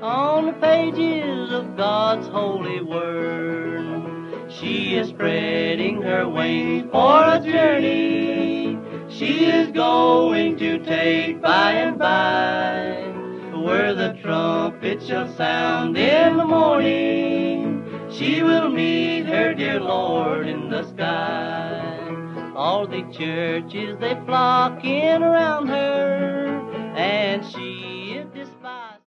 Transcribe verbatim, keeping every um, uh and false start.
on the pages of God's holy word. She is spreading her wings for a journey. She is going to take by and by where the trumpet shall sound in the morning. She will meet her dear Lord in the sky. All the churches, they flock in around her, and she